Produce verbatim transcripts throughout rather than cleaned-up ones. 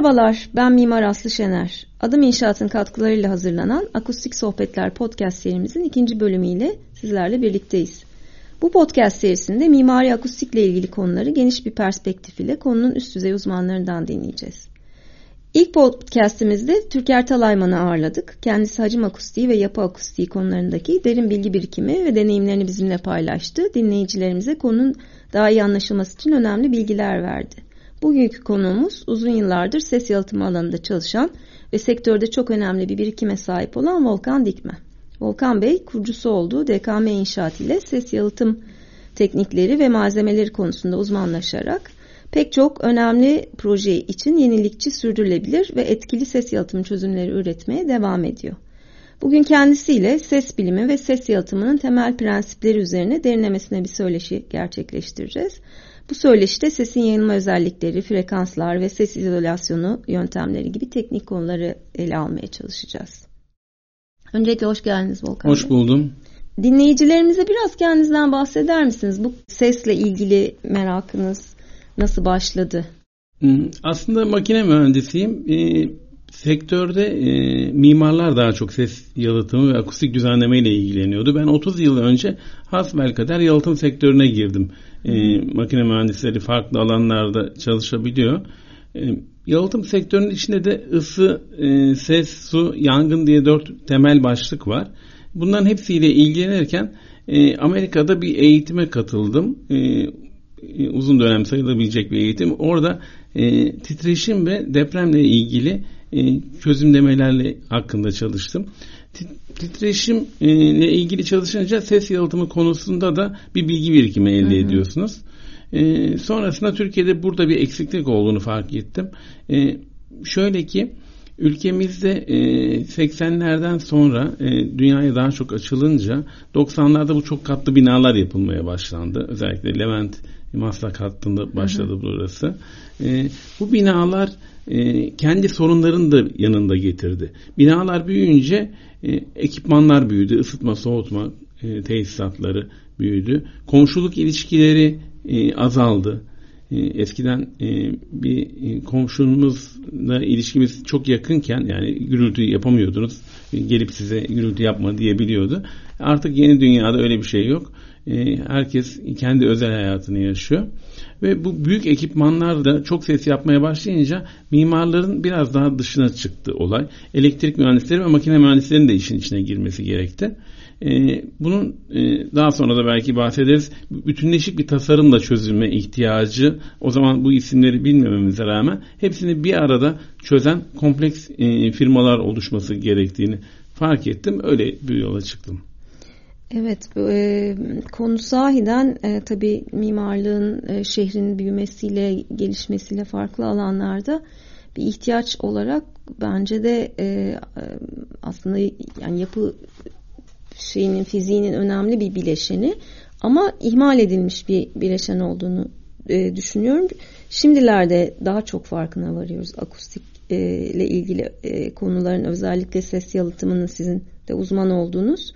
Merhabalar, ben Mimar Aslı Şener. Adım İnşaat'ın katkılarıyla hazırlanan Akustik Sohbetler podcast serimizin ikinci bölümüyle sizlerle birlikteyiz. Bu podcast serisinde mimari akustikle ilgili konuları geniş bir perspektif ile konunun üst düzey uzmanlarından dinleyeceğiz. İlk podcastimizde Türker Talayman'ı ağırladık. Kendisi hacim akustiği ve yapı akustiği konularındaki derin bilgi birikimi ve deneyimlerini bizimle paylaştı. Dinleyicilerimize konunun daha iyi anlaşılması için önemli bilgiler verdi. Bugünkü konuğumuz uzun yıllardır ses yalıtımı alanında çalışan ve sektörde çok önemli bir birikime sahip olan Volkan Dikmen. Volkan Bey, kurucusu olduğu D K M İnşaat ile ses yalıtım teknikleri ve malzemeleri konusunda uzmanlaşarak pek çok önemli proje için yenilikçi, sürdürülebilir ve etkili ses yalıtım çözümleri üretmeye devam ediyor. Bugün kendisiyle ses bilimi ve ses yalıtımının temel prensipleri üzerine derinlemesine bir söyleşi gerçekleştireceğiz. Bu söyleşide sesin yayılma özellikleri, frekanslar ve ses izolasyonu yöntemleri gibi teknik konuları ele almaya çalışacağız. Öncelikle hoş geldiniz Volkan Bey. Hoş buldum. Dinleyicilerimize biraz kendinizden bahseder misiniz? Bu sesle ilgili merakınız nasıl başladı? Aslında makine mühendisiyim. E, sektörde e, mimarlar daha çok ses yalıtımı ve akustik düzenleme ile ilgileniyordu. Ben otuz yıl önce hasbelkader yalıtım sektörüne girdim. E, makine mühendisleri farklı alanlarda çalışabiliyor. E, yalıtım sektörünün içinde de ısı, e, ses, su, yangın diye dört temel başlık var. Bunların hepsiyle ilgilenirken e, Amerika'da bir eğitime katıldım. E, uzun dönem sayılabilecek bir eğitim. Orada e, titreşim ve depremle ilgili e, çözümlemelerle hakkında çalıştım. Titreşim e, ile ilgili çalışınca ses yalıtımı konusunda da bir bilgi birikimi elde hı hı. ediyorsunuz. E, sonrasında Türkiye'de burada bir eksiklik olduğunu fark ettim. E, şöyle ki ülkemizde e, seksenlerden sonra e, dünyaya daha çok açılınca doksanlarda bu çok katlı binalar yapılmaya başlandı. Özellikle Levent Maslak hattında başladı hı hı. burası. E, bu binalar e, kendi sorunlarını da yanında getirdi. Binalar büyüyünce e, ekipmanlar büyüdü. Isıtma, soğutma e, tesisatları büyüdü. Komşuluk ilişkileri e, azaldı. E, eskiden e, bir e, komşumuzla ilişkimiz çok yakınken, yani gürültü yapamıyordunuz. E, gelip size gürültü yapma diyebiliyordu. Artık yeni dünyada öyle bir şey yok. Herkes kendi özel hayatını yaşıyor ve bu büyük ekipmanlar da çok ses yapmaya başlayınca mimarların biraz daha dışına çıktı olay. Elektrik mühendisleri ve makine mühendislerinin de işin içine girmesi gerekti. Bunun daha sonra da belki bahsederiz. Bütünleşik bir tasarımla çözülme ihtiyacı, o zaman bu isimleri bilmememize rağmen hepsini bir arada çözen kompleks firmalar oluşması gerektiğini fark ettim. Öyle bir yola çıktım. Evet, e, konu sahiden e, tabii mimarlığın e, şehrin büyümesiyle, gelişmesiyle farklı alanlarda bir ihtiyaç olarak bence de e, aslında yani yapı şeyinin, fiziğinin önemli bir bileşeni ama ihmal edilmiş bir bileşen olduğunu e, düşünüyorum. Şimdilerde daha çok farkına varıyoruz akustik e, ile ilgili e, konuların, özellikle ses yalıtımının sizin de uzman olduğunuz.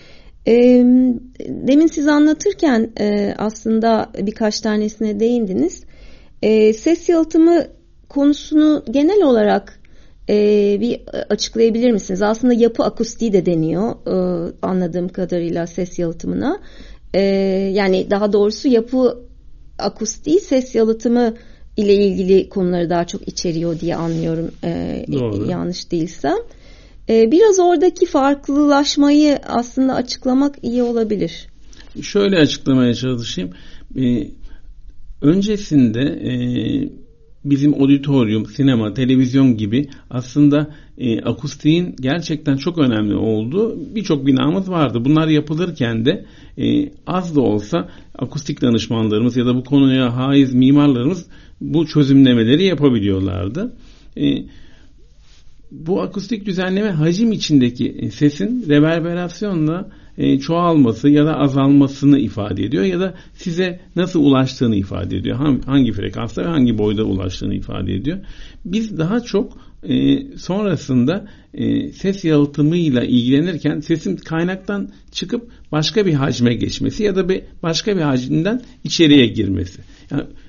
Demin siz anlatırken aslında birkaç tanesine değindiniz. Ses yalıtımı konusunu genel olarak bir açıklayabilir misiniz? Aslında yapı akustiği de deniyor anladığım kadarıyla ses yalıtımına. Yani daha doğrusu yapı akustiği ses yalıtımı ile ilgili konuları daha çok içeriyor diye anlıyorum. Doğru. Yanlış değilsem. Biraz oradaki farklılaşmayı aslında açıklamak iyi olabilir. Şöyle açıklamaya çalışayım. Ee, öncesinde e, bizim auditorium, sinema, televizyon gibi aslında e, akustiğin gerçekten çok önemli olduğu birçok binamız vardı. Bunlar yapılırken de e, az da olsa akustik danışmanlarımız ya da bu konuya haiz mimarlarımız bu çözümlemeleri yapabiliyorlardı. E, Bu akustik düzenleme hacim içindeki sesin reverberasyonla e, çoğalması ya da azalmasını ifade ediyor ya da size nasıl ulaştığını ifade ediyor. Hangi, hangi frekansta ve hangi boyda ulaştığını ifade ediyor. Biz daha çok e, sonrasında e, ses yalıtımıyla ilgilenirken sesin kaynaktan çıkıp başka bir hacme geçmesi ya da bir başka bir hacimden içeriye girmesi. Yani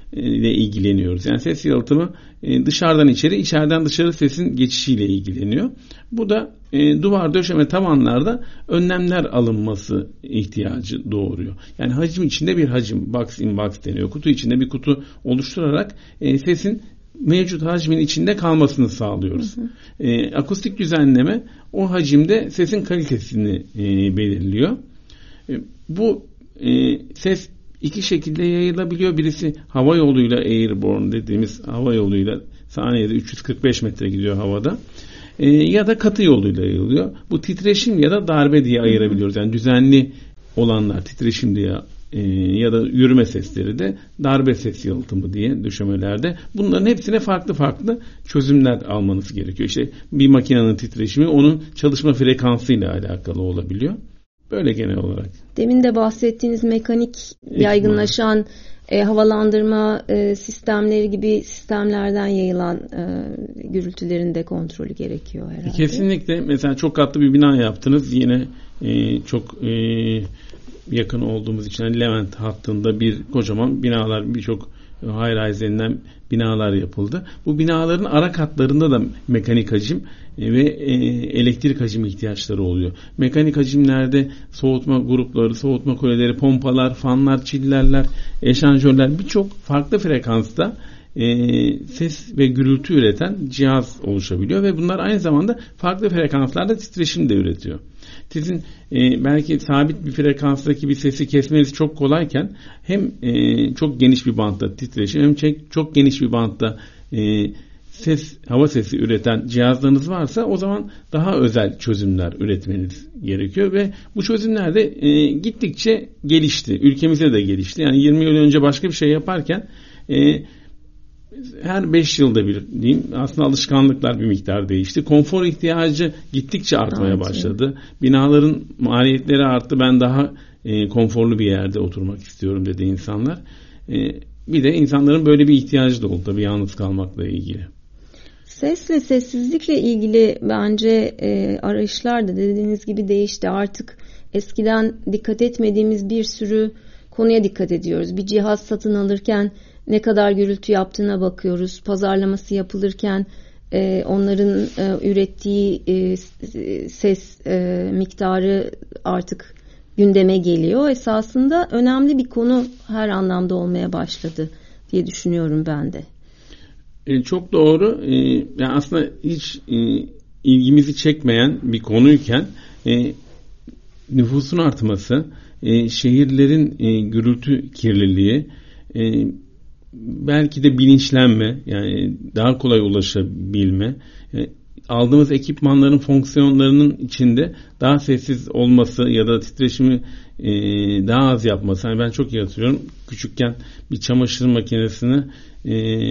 ile ilgileniyoruz. Yani ses yalıtımı dışarıdan içeri, içeriden dışarı sesin geçişiyle ilgileniyor. Bu da e, duvar döşeme tavanlarda önlemler alınması ihtiyacı doğuruyor. Yani hacim içinde bir hacim, box in box deniyor. Kutu içinde bir kutu oluşturarak e, sesin mevcut hacmin içinde kalmasını sağlıyoruz. Hı hı. E, akustik düzenleme o hacimde sesin kalitesini e, belirliyor. E, bu e, ses iki şekilde yayılabiliyor. Birisi hava yoluyla, airborne dediğimiz hava yoluyla saniyede üç yüz kırk beş metre gidiyor havada. E, ya da katı yoluyla yayılıyor. Bu titreşim ya da darbe diye ayırabiliyoruz. Yani düzenli olanlar titreşim diye e, ya da yürüme sesleri de darbe ses yalıtımı diye döşemelerde. Bunların hepsine farklı farklı çözümler almanız gerekiyor. İşte bir makinenin titreşimi onun çalışma frekansıyla alakalı olabiliyor. Böyle genel olarak. Demin de bahsettiğiniz mekanik yaygınlaşan e, havalandırma e, sistemleri gibi sistemlerden yayılan e, gürültülerin de kontrolü gerekiyor herhalde. Kesinlikle. Mesela çok katlı bir bina yaptınız. Yine e, çok e, yakın olduğumuz için yani Levent hattında bir kocaman binalar, birçok high-rise denilen binalar yapıldı. Bu binaların ara katlarında da mekanik hacim ve e, elektrik hacim ihtiyaçları oluyor. Mekanik hacimlerde soğutma grupları, soğutma kuleleri, pompalar, fanlar, çillerler, eşanjörler birçok farklı frekansta e, ses ve gürültü üreten cihaz oluşabiliyor ve bunlar aynı zamanda farklı frekanslarda titreşim de üretiyor. Sizin e, belki sabit bir frekanstaki bir sesi kesmeniz çok kolayken hem e, çok geniş bir bantta titreşim hem çok, çok geniş bir bantta e, ses, hava sesi üreten cihazlarınız varsa o zaman daha özel çözümler üretmeniz gerekiyor ve bu çözümler de e, gittikçe gelişti. Ülkemizde de gelişti. Yani yirmi yıl önce başka bir şey yaparken e, her beş yılda bir diyeyim aslında alışkanlıklar bir miktar değişti. Konfor ihtiyacı gittikçe artmaya evet, başladı. Binaların maliyetleri arttı. Ben daha e, konforlu bir yerde oturmak istiyorum dedi insanlar. E, bir de insanların böyle bir ihtiyacı da oldu tabii yalnız kalmakla ilgili. Sesle sessizlikle ilgili bence e, arayışlar da dediğiniz gibi değişti. Artık eskiden dikkat etmediğimiz bir sürü konuya dikkat ediyoruz. Bir cihaz satın alırken ne kadar gürültü yaptığına bakıyoruz. Pazarlaması yapılırken e, onların e, ürettiği e, ses e, miktarı artık gündeme geliyor. Esasında önemli bir konu her anlamda olmaya başladı diye düşünüyorum ben de. E, çok doğru. E, yani aslında hiç e, ilgimizi çekmeyen bir konuyken e, nüfusun artması, e, şehirlerin e, gürültü kirliliği, e, belki de bilinçlenme, yani daha kolay ulaşabilme, yani aldığımız ekipmanların fonksiyonlarının içinde daha sessiz olması ya da titreşimi e, daha az yapması. Yani ben çok iyi hatırlıyorum. Küçükken bir çamaşır makinesini e,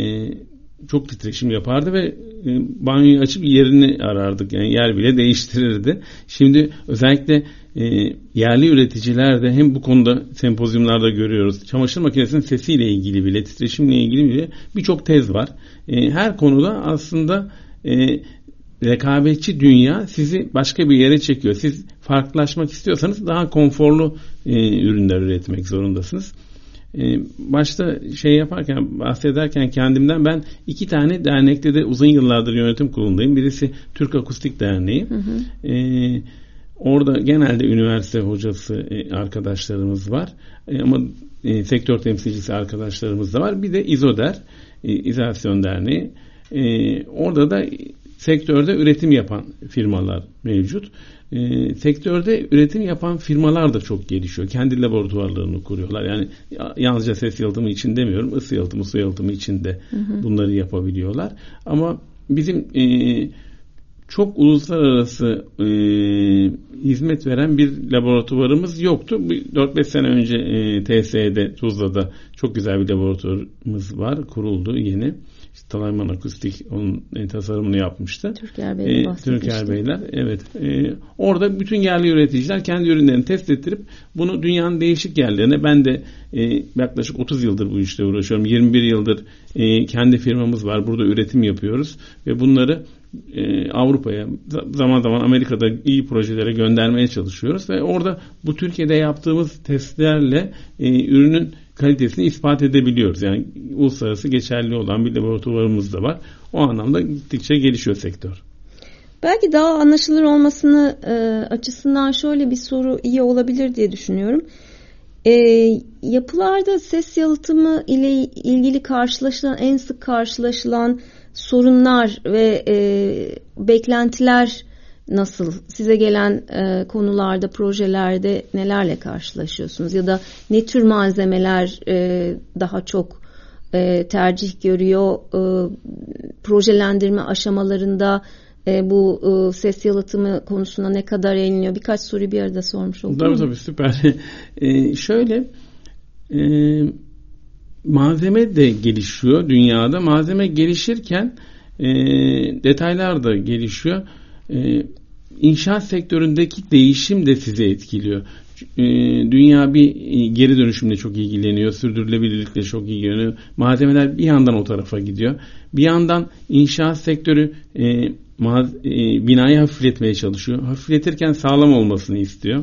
çok titreşim yapardı ve e, banyoyu açıp yerini arardık. Yani yer bile değiştirirdi. Şimdi özellikle e, yerli üreticiler de hem bu konuda sempozyumlarda görüyoruz. Çamaşır makinesinin sesiyle ilgili bile, titreşimle ilgili bile birçok tez var. E, her konuda aslında e, rekabetçi dünya sizi başka bir yere çekiyor. Siz farklılaşmak istiyorsanız daha konforlu e, ürünler üretmek zorundasınız. E, başta şey yaparken, bahsederken kendimden ben iki tane dernekte de uzun yıllardır yönetim kurulundayım. Birisi Türk Akustik Derneği. Hı hı. E, orada genelde üniversite hocası e, arkadaşlarımız var. E, ama e, sektör temsilcisi arkadaşlarımız da var. Bir de İzoder, e, İzolasyon Derneği. E, orada da sektörde üretim yapan firmalar mevcut. E, sektörde üretim yapan firmalar da çok gelişiyor. Kendi laboratuvarlarını kuruyorlar. Yani yalnızca ses yalıtımı için demiyorum, ısı yalıtımı, su yalıtımı için de hı hı. bunları yapabiliyorlar. Ama bizim e, çok uluslararası e, hizmet veren bir laboratuvarımız yoktu. dört beş sene önce e, T S E'de, Tuzla'da çok güzel bir laboratuvarımız var. Kuruldu yeni. İşte Talayman Akustik onun e, tasarımını yapmıştı. Türker Bey'le bahsetmişti. E, Türker Beyler, evet. E, orada bütün yerli üreticiler kendi ürünlerini test ettirip bunu dünyanın değişik yerlerine, ben de e, yaklaşık otuz yıldır bu işle uğraşıyorum. yirmi bir yıldır e, kendi firmamız var. Burada üretim yapıyoruz ve bunları e, Avrupa'ya, zaman zaman Amerika'da iyi projelere göndermeye çalışıyoruz ve orada bu Türkiye'de yaptığımız testlerle e, ürünün kalitesini ispat edebiliyoruz. Yani uluslararası geçerli olan bir laboratuvarımız da var. O anlamda gittikçe gelişiyor sektör. Belki daha anlaşılır olmasını e, açısından şöyle bir soru iyi olabilir diye düşünüyorum. E, yapılarda ses yalıtımı ile ilgili karşılaşılan en sık karşılaşılan sorunlar ve e, beklentiler nasıl? Size gelen e, konularda, projelerde nelerle karşılaşıyorsunuz? Ya da ne tür malzemeler e, daha çok e, tercih görüyor? E, projelendirme aşamalarında e, bu e, ses yalıtımı konusuna ne kadar eğiliniyor? Birkaç soruyu bir arada sormuş oldum. Tabii tabii, süper. e, şöyle e, malzeme de gelişiyor dünyada. Malzeme gelişirken e, detaylar da gelişiyor. E, inşaat sektöründeki değişim de sizi etkiliyor. E, dünya bir geri dönüşümle çok ilgileniyor. Sürdürülebilirlikle çok ilgileniyor. Malzemeler bir yandan o tarafa gidiyor. Bir yandan inşaat sektörü e, maz- e, binayı hafifletmeye çalışıyor. Hafifletirken sağlam olmasını istiyor.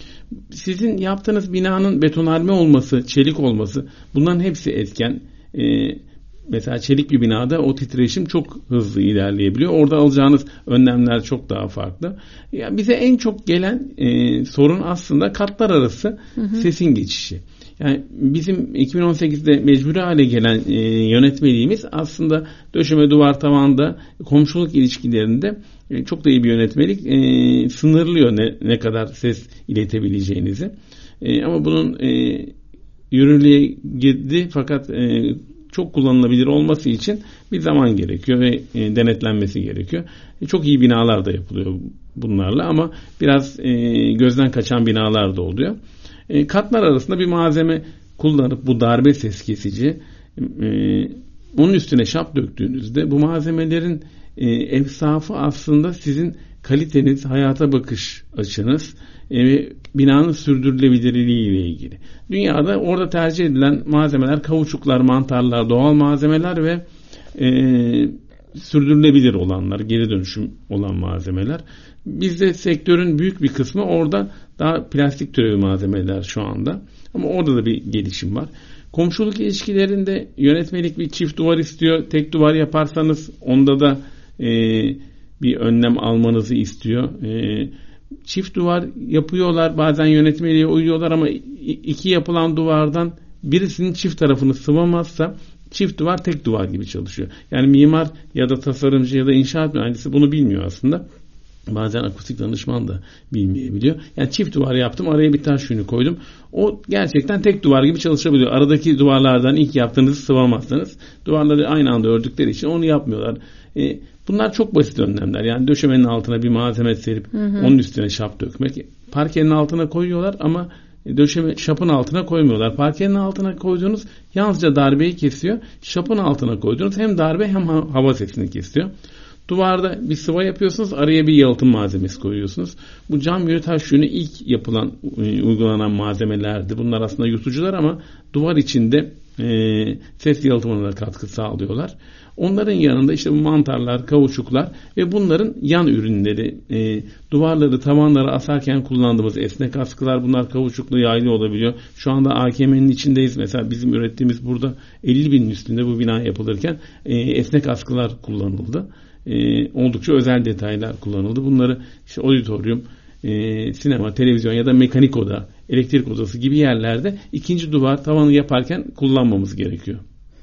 Sizin yaptığınız binanın betonarme olması, çelik olması, bunların hepsi etken. E, Mesela çelik bir binada o titreşim çok hızlı ilerleyebiliyor. Orada alacağınız önlemler çok daha farklı. Yani bize en çok gelen e, sorun aslında katlar arası hı hı. sesin geçişi. Yani bizim iki bin on sekizde mecburi hale gelen e, yönetmeliğimiz aslında döşeme, duvar, tavanda, komşuluk ilişkilerinde e, çok da iyi bir yönetmelik. E, sınırlıyor ne, ne kadar ses iletebileceğinizi. E, ama bunun e, yürürlüğe girdi fakat e, çok kullanılabilir olması için bir zaman gerekiyor ve e, denetlenmesi gerekiyor. E, çok iyi binalar da yapılıyor bunlarla ama biraz e, gözden kaçan binalar da oluyor. E, katlar arasında bir malzeme kullanıp bu darbe ses kesici e, onun üstüne şap döktüğünüzde bu malzemelerin e, efsafı aslında sizin kaliteniz, hayata bakış açınız ve e, binanın sürdürülebilirliği ile ilgili. Dünyada orada tercih edilen malzemeler kauçuklar, mantarlar, doğal malzemeler ve e, sürdürülebilir olanlar, geri dönüşüm olan malzemeler. Bizde sektörün büyük bir kısmı orada daha plastik türevi malzemeler şu anda. Ama orada da bir gelişim var. Komşuluk ilişkilerinde yönetmelik bir çift duvar istiyor. Tek duvar yaparsanız onda da e, bir önlem almanızı istiyor. E, çift duvar yapıyorlar. Bazen yönetmeliğe uyuyorlar ama iki yapılan duvardan birisinin çift tarafını sıvamazsa çift duvar tek duvar gibi çalışıyor. Yani mimar ya da tasarımcı ya da inşaat mühendisi bunu bilmiyor aslında. Bazen akustik danışman da bilmeyebiliyor. Yani çift duvar yaptım, araya bir taş yünü koydum. O gerçekten tek duvar gibi çalışabiliyor. Aradaki duvarlardan ilk yaptığınızı sıvamazsanız duvarları aynı anda ördükleri için onu yapmıyorlar. E, bunlar çok basit önlemler. Yani döşemenin altına bir malzeme serip hı hı. onun üstüne şap dökmek. Parkenin altına koyuyorlar ama döşeme şapın altına koymuyorlar. Parkenin altına koyduğunuz yalnızca darbeyi kesiyor. Şapın altına koyduğunuz hem darbe hem hava sesini kesiyor. Duvarda bir sıva yapıyorsunuz, araya bir yalıtım malzemesi koyuyorsunuz. Bu cam yünü, taş yünü ilk yapılan, uygulanan malzemelerdi. Bunlar aslında yutucular ama duvar içinde e, ses yalıtımına da katkı sağlıyorlar. Onların yanında işte bu mantarlar, kauçuklar ve bunların yan ürünleri, e, duvarları, tavanları asarken kullandığımız esnek askılar, bunlar kauçuklu, yaylı olabiliyor. Şu anda A K M'nin içindeyiz. Mesela bizim ürettiğimiz burada elli binin üstünde bu bina yapılırken e, esnek askılar kullanıldı. Ee, oldukça özel detaylar kullanıldı. Bunları işte auditorium, e, sinema, televizyon ya da mekanik oda, elektrik odası gibi yerlerde ikinci duvar tavanı yaparken kullanmamız gerekiyor.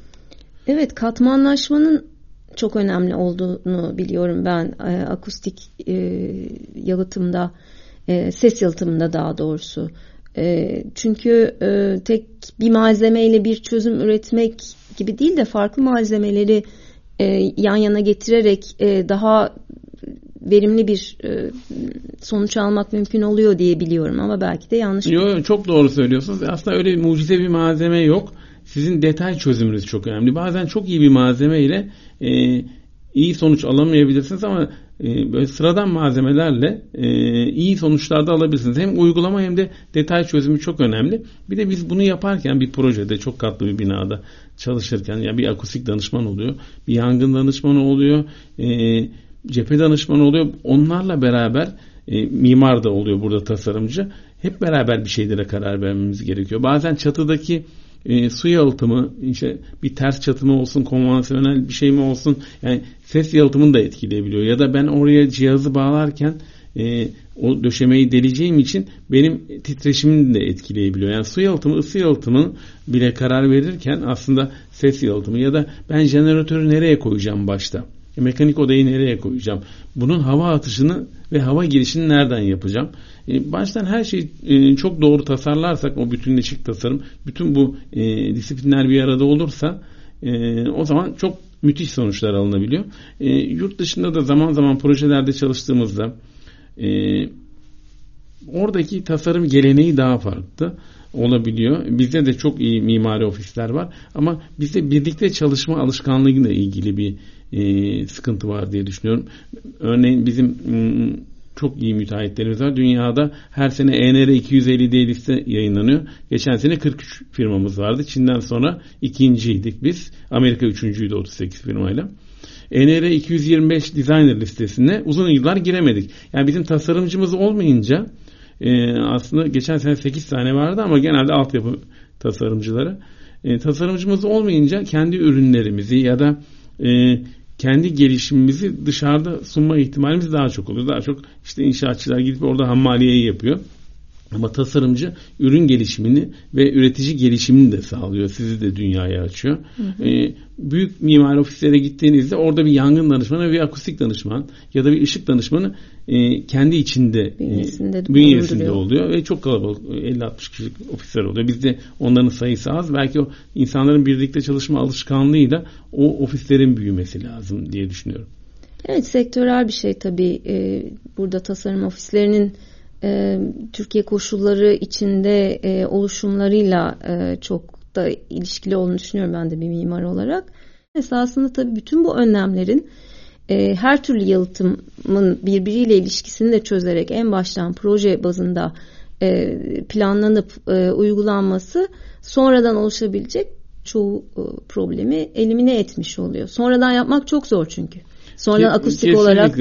Evet, katmanlaşmanın çok önemli olduğunu biliyorum ben e, akustik e, yalıtımda, e, ses yalıtımında daha doğrusu. E, çünkü e, tek bir malzemeyle bir çözüm üretmek gibi değil de farklı malzemeleri E, yan yana getirerek e, daha verimli bir e, sonuç almak mümkün oluyor diye biliyorum ama belki de yanlış. Yok, çok doğru söylüyorsunuz. Aslında öyle mucize bir malzeme yok. Sizin detay çözümünüz çok önemli. Bazen çok iyi bir malzeme ile e, iyi sonuç alamayabilirsiniz ama e, böyle sıradan malzemelerle e, iyi sonuçlar da alabilirsiniz. Hem uygulama hem de detay çözümü çok önemli. Bir de biz bunu yaparken bir projede, çok katlı bir binada çalışırken ya bir akustik danışman oluyor, bir yangın danışmanı oluyor, e, cephe danışmanı oluyor. Onlarla beraber e, mimar da oluyor burada, tasarımcı. Hep beraber bir şeylere karar vermemiz gerekiyor. Bazen çatıdaki e, su yalıtımı, işte bir ters çatı mı olsun, konvansiyonel bir şey mi olsun, yani ses yalıtımını da etkileyebiliyor. Ya da ben oraya cihazı bağlarken e, o döşemeyi deleceğim için benim titreşimini de etkileyebiliyor. Yani su yalıtımı, ısı yalıtımı bile karar verirken aslında ses yalıtımı ya da ben jeneratörü nereye koyacağım başta? Mekanik odayı nereye koyacağım? Bunun hava atışını ve hava girişini nereden yapacağım? E, baştan her şeyi e, çok doğru tasarlarsak, o bütünleşik tasarım, bütün bu e, disiplinler bir arada olursa e, o zaman çok müthiş sonuçlar alınabiliyor. E, yurt dışında da zaman zaman projelerde çalıştığımızda e, oradaki tasarım geleneği daha farklı olabiliyor. Bizde de çok iyi mimari ofisler var ama bizde birlikte çalışma alışkanlığıyla ilgili bir e, sıkıntı var diye düşünüyorum. Örneğin bizim m, çok iyi müteahhitlerimiz var. Dünyada her sene E N R iki yüz elli diye liste yayınlanıyor. Geçen sene kırk üç firmamız vardı. Çin'den sonra ikinciydik biz. Amerika üçüncüydü otuz sekiz firmayla. E N R iki yüz yirmi beş designer listesine uzun yıllar giremedik. Yani bizim tasarımcımız olmayınca e, aslında geçen sene sekiz tane vardı ama genelde altyapı tasarımcıları. E, tasarımcımız olmayınca kendi ürünlerimizi ya da e, kendi gelişimimizi dışarıda sunma ihtimalimiz daha çok oluyor. Daha çok işte inşaatçılar gidip orada hammaliyeyi yapıyor. Ama tasarımcı ürün gelişimini ve üretici gelişimini de sağlıyor. Sizi de dünyaya açıyor. Hı hı. Ee, büyük mimari ofislere gittiğinizde orada bir yangın danışmanı ve bir akustik danışman ya da bir ışık danışmanı e, kendi içinde bünyesinde, e, bünyesinde oluyor ve çok kalabalık, elli altmış kişilik ofisler oluyor. Bizde onların sayısı az. Belki o insanların birlikte çalışma alışkanlığıyla o ofislerin büyümesi lazım diye düşünüyorum. Evet, sektörel bir şey tabii. Ee, burada tasarım ofislerinin e, Türkiye koşulları içinde e, oluşumlarıyla e, çok da ilişkili olduğunu düşünüyorum ben de bir mimar olarak. Esasında tabii bütün bu önlemlerin e, her türlü yalıtımın birbiriyle ilişkisini de çözerek en baştan proje bazında e, planlanıp e, uygulanması sonradan oluşabilecek çoğu e, problemi elimine etmiş oluyor. Sonradan yapmak çok zor çünkü. Sonradan Ke- akustik kesinlikle. olarak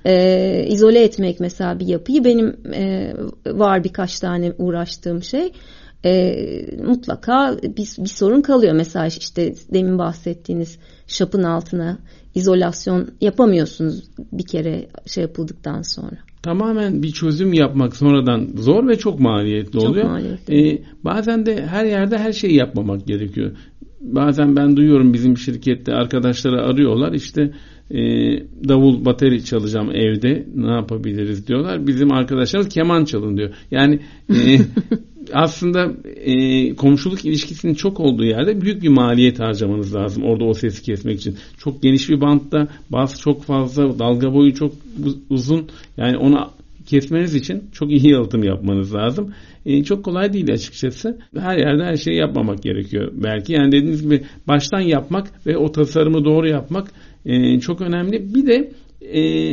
e, izole etmek mesela bir yapıyı benim e, var birkaç tane uğraştığım şey. E, mutlaka bir, bir sorun kalıyor. Mesela işte demin bahsettiğiniz şapın altına izolasyon yapamıyorsunuz bir kere şey yapıldıktan sonra. Tamamen bir çözüm yapmak sonradan zor ve çok maliyetli çok oluyor. Maliyetli. Ee, bazen de her yerde her şeyi yapmamak gerekiyor. Bazen ben duyuyorum bizim şirkette arkadaşları arıyorlar işte e, davul bateri çalacağım evde ne yapabiliriz diyorlar. Bizim arkadaşlarımız keman çalın diyor. Yani e, aslında e, komşuluk ilişkisinin çok olduğu yerde büyük bir maliyet harcamanız lazım. Orada o sesi kesmek için. Çok geniş bir bantta bas çok fazla, dalga boyu çok uzun. Yani onu kesmeniz için çok iyi yalıtım yapmanız lazım. E, çok kolay değil açıkçası. Her yerde her şeyi yapmamak gerekiyor belki. Yani dediğiniz gibi baştan yapmak ve o tasarımı doğru yapmak e, çok önemli. Bir de e,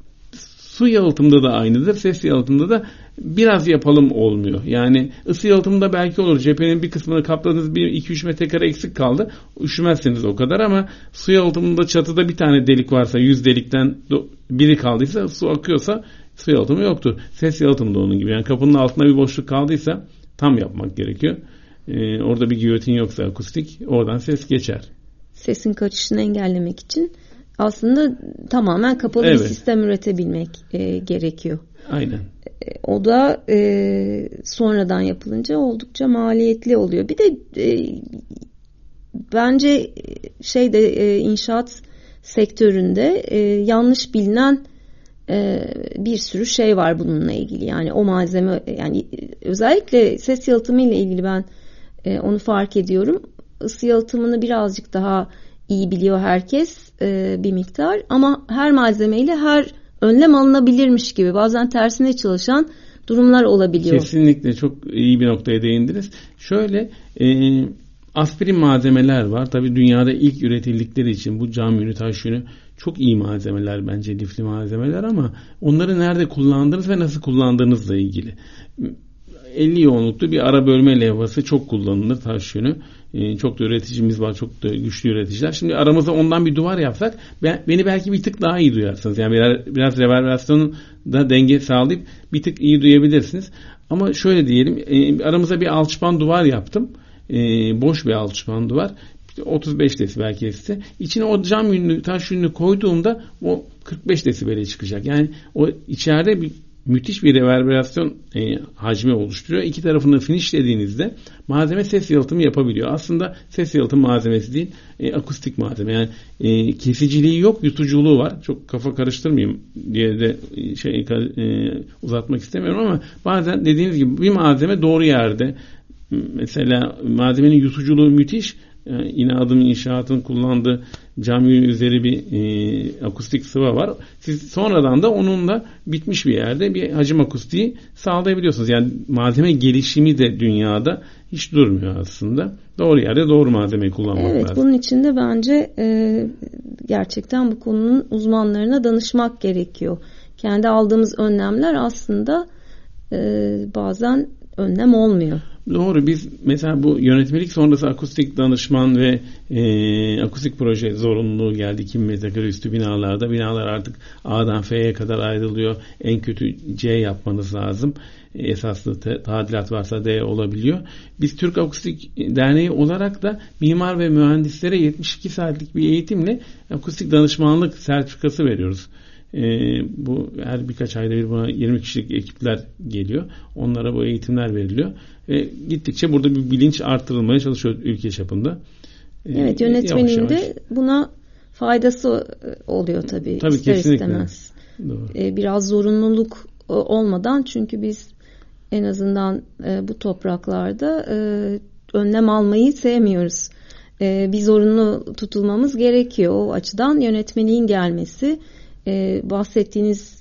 su yalıtımında da aynıdır. Ses yalıtımında da biraz yapalım olmuyor. Yani ısı yalıtımında belki olur. Cephenin bir kısmını kapladınız, bir iki üç metrekare eksik kaldı. Üşümezsiniz o kadar ama su yalıtımında çatıda bir tane delik varsa, yüz delikten biri kaldıysa, su akıyorsa su yalıtımı yoktur. Ses yalıtımı da onun gibi. Yani kapının altına bir boşluk kaldıysa tam yapmak gerekiyor. Ee, orada bir giyotin yoksa akustik, oradan ses geçer. Sesin kaçışını engellemek için aslında tamamen kapalı evet. bir sistem üretebilmek e, gerekiyor. Aynen. E, o da e, sonradan yapılınca oldukça maliyetli oluyor. Bir de e, bence şeyde e, inşaat sektöründe e, yanlış bilinen e, bir sürü şey var bununla ilgili. Yani o malzeme, yani özellikle ses yalıtımı ile ilgili ben e, onu fark ediyorum. Isı yalıtımını birazcık daha iyi biliyor herkes e, bir miktar ama her malzemeyle her önlem alınabilirmiş gibi bazen tersine çalışan durumlar olabiliyor. Kesinlikle çok iyi bir noktaya değindiniz. Şöyle e, aspirin malzemeler var. Tabii dünyada ilk üretildikleri için bu cam yünü, taş yünü çok iyi malzemeler bence, lifli malzemeler ama onları nerede kullandığınız ve nasıl kullandığınızla ilgili. elli yoğunluklu bir ara bölme levhası çok kullanılır, taş yünü. Ee, çok da üreticimiz var, çok da güçlü üreticiler. Şimdi aramızda ondan bir duvar yapsak ben, beni belki bir tık daha iyi duyarsınız. Yani biraz, biraz reverberasyonun da denge sağlayıp bir tık iyi duyabilirsiniz. Ama şöyle diyelim, e, aramıza bir alçıpan duvar yaptım. e, boş bir alçıpan duvar. otuz beş desibel kesti. İçine o cam yünlü, taş yünlü koyduğumda o kırk beş desibele çıkacak. Yani o içeride bir müthiş bir reverberasyon e, hacmi oluşturuyor. İki tarafını finishlediğinizde malzeme ses yalıtımı yapabiliyor. Aslında ses yalıtım malzemesi değil, e, akustik malzeme. Yani e, kesiciliği yok, yutuculuğu var. Çok kafa karıştırmayayım diye de şey e, uzatmak istemiyorum ama bazen dediğiniz gibi bir malzeme doğru yerde. Mesela malzemenin yutuculuğu müthiş. Yani yine Adım İnşaat'ın kullandığı cam yünü üzeri bir e, akustik sıva var. Siz sonradan da onunla bitmiş bir yerde bir hacim akustiği sağlayabiliyorsunuz. Yani malzeme gelişimi de dünyada hiç durmuyor aslında. Doğru yerde doğru malzemeyi kullanmak evet, lazım. Evet, bunun için de bence e, gerçekten bu konunun uzmanlarına danışmak gerekiyor. Kendi aldığımız önlemler aslında e, bazen önlem olmuyor. Doğru. Biz mesela bu yönetmelik sonrası akustik danışman ve e, akustik proje zorunluluğu geldi. iki bin metrekare üstü binalarda. Binalar artık A'dan F'ye kadar ayrılıyor. En kötü C yapmanız lazım. Esaslı tadilat varsa D olabiliyor. Biz Türk Akustik Derneği olarak da mimar ve mühendislere yetmiş iki saatlik bir eğitimle akustik danışmanlık sertifikası veriyoruz. Ee, bu her birkaç ayda bir buna yirmi kişilik ekipler geliyor. Onlara bu eğitimler veriliyor. Ve gittikçe burada bir bilinç artırılmaya çalışıyor ülke çapında. Ee, evet, yönetmenin de buna faydası oluyor tabii. Tabii ister kesinlikle. istemez. Ee, biraz zorunluluk olmadan, çünkü biz en azından e, bu topraklarda e, önlem almayı sevmiyoruz. E, bir zorunlu tutulmamız gerekiyor. O açıdan yönetmeliğin gelmesi, Ee, bahsettiğiniz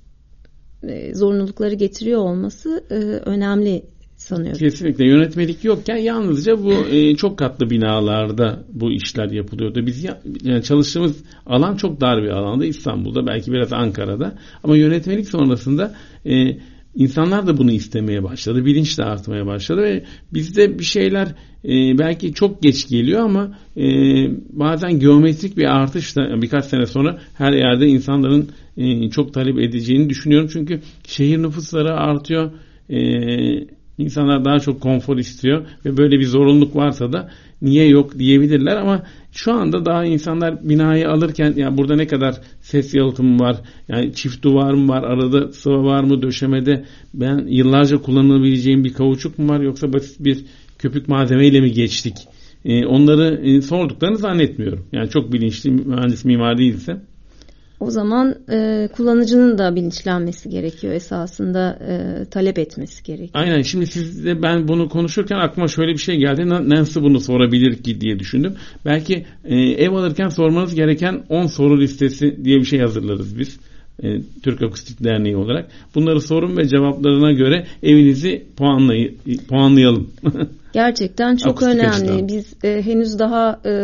e, zorunlulukları getiriyor olması e, önemli sanıyorum. Kesinlikle yönetmelik yokken yalnızca bu e, çok katlı binalarda bu işler yapılıyordu. Biz ya, yani çalıştığımız alan çok dar bir alanda, İstanbul'da, belki biraz Ankara'da, ama yönetmelik sonrasında e, İnsanlar da bunu istemeye başladı. Bilinç de artmaya başladı ve bizde bir şeyler e, belki çok geç geliyor ama e, bazen geometrik bir artışla birkaç sene sonra her yerde insanların e, çok talep edeceğini düşünüyorum. Çünkü şehir nüfusları artıyor. E, insanlar daha çok konfor istiyor ve böyle bir zorunluluk varsa da niye yok diyebilirler, ama şu anda daha insanlar binayı alırken ya burada ne kadar ses yalıtımı var, yani çift duvar mı var, arada sıva var mı, döşemede ben yıllarca kullanılabileceğim bir kauçuk mu var, yoksa basit bir köpük malzemeyle mi geçtik, ee, onları e, sorduklarını zannetmiyorum. Yani çok bilinçli mühendis mimar değilse. O zaman e, kullanıcının da bilinçlenmesi gerekiyor, esasında e, talep etmesi gerekiyor. Aynen. Şimdi sizle ben bunu konuşurken aklıma şöyle bir şey geldi. Nasıl bunu sorabilir ki diye düşündüm. Belki e, ev alırken sormanız gereken on soru listesi diye bir şey hazırlarız biz. E, Türk Akustik Derneği olarak. Bunları sorun ve cevaplarına göre evinizi puanlay- puanlayalım. Gerçekten çok Akustik önemli. açıdan. Biz e, henüz daha e,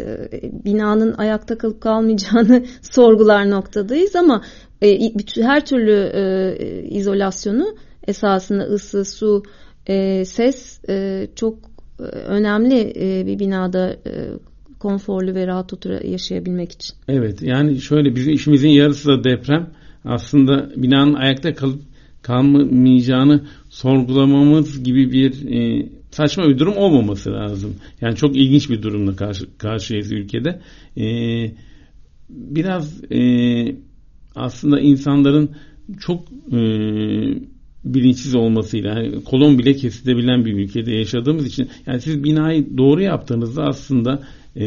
binanın ayakta kalıp kalmayacağını sorgular noktadayız, ama e, bütün her türlü e, izolasyonu, esasında ısı, su, e, ses e, çok e, önemli e, bir binada e, konforlu ve rahat otur yaşayabilmek için. Evet, yani şöyle, bizim işimizin yarısı da deprem. Aslında binanın ayakta kalıp kalmayacağını sorgulamamız gibi bir e, saçma bir durum olmaması lazım. Yani çok ilginç bir durumla karşı, karşıyayız ülkede. E, biraz e, aslında insanların çok e, bilinçsiz olmasıyla, yani kolon bile kesilebilen bir ülkede yaşadığımız için, yani siz binayı doğru yaptığınızda aslında e,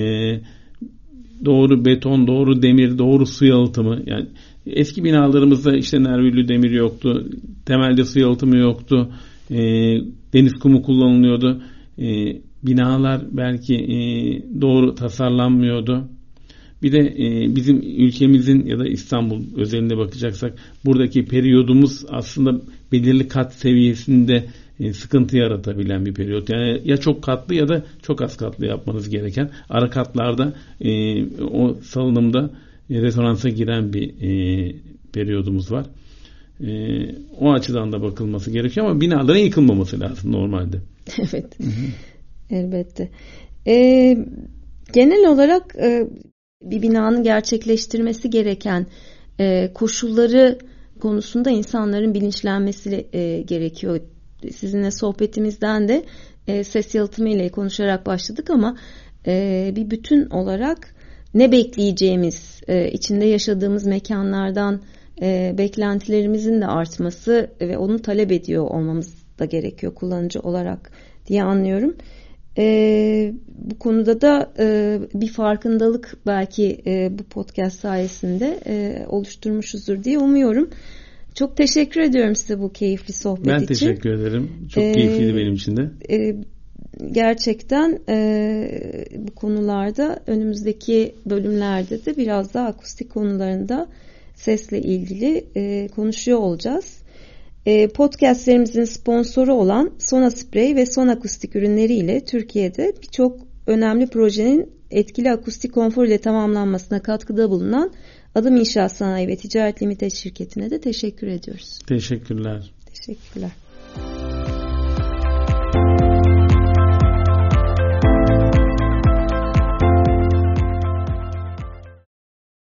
doğru beton, doğru demir, doğru su yalıtımı, yani eski binalarımızda işte nervüllü demir yoktu, temelde su yalıtımı yoktu, e, deniz kumu kullanılıyordu, e, binalar belki e, doğru tasarlanmıyordu. Bir de e, bizim ülkemizin ya da İstanbul özelinde bakacaksak, buradaki periyodumuz aslında belirli kat seviyesinde e, sıkıntı yaratabilen bir periyot. Yani ya çok katlı ya da çok az katlı yapmanız gereken, ara katlarda e, o salınımda e, resonansa giren bir e, periyodumuz var. E, o açıdan da bakılması gerekiyor, ama binaların yıkılmaması lazım normalde. Evet. Hı hı. Elbette. E, genel olarak e, bir binanın gerçekleştirmesi gereken e, koşulları konusunda insanların bilinçlenmesi e, gerekiyor sizinle sohbetimizden de e, ses yalıtımı ile konuşarak başladık ama e, bir bütün olarak ne bekleyeceğimiz, e, içinde yaşadığımız mekanlardan e, beklentilerimizin de artması ve onu talep ediyor olmamız da gerekiyor kullanıcı olarak diye anlıyorum. E, bu konuda da e, bir farkındalık belki e, bu podcast sayesinde e, oluşturmuşuzdur diye umuyorum. Çok teşekkür ediyorum size bu keyifli sohbet ben için. Ben teşekkür ederim. Çok ee, keyifliydi benim için de. E, gerçekten e, bu konularda önümüzdeki bölümlerde de biraz daha akustik konularında sesle ilgili e, konuşuyor olacağız. E, podcastlerimizin sponsoru olan Sona Spray ve Sona Akustik ürünleriyle Türkiye'de birçok önemli projenin etkili akustik konfor ile tamamlanmasına katkıda bulunan Adım İnşaat Sanayi ve Ticaret Limited şirketine de teşekkür ediyoruz. Teşekkürler. Teşekkürler.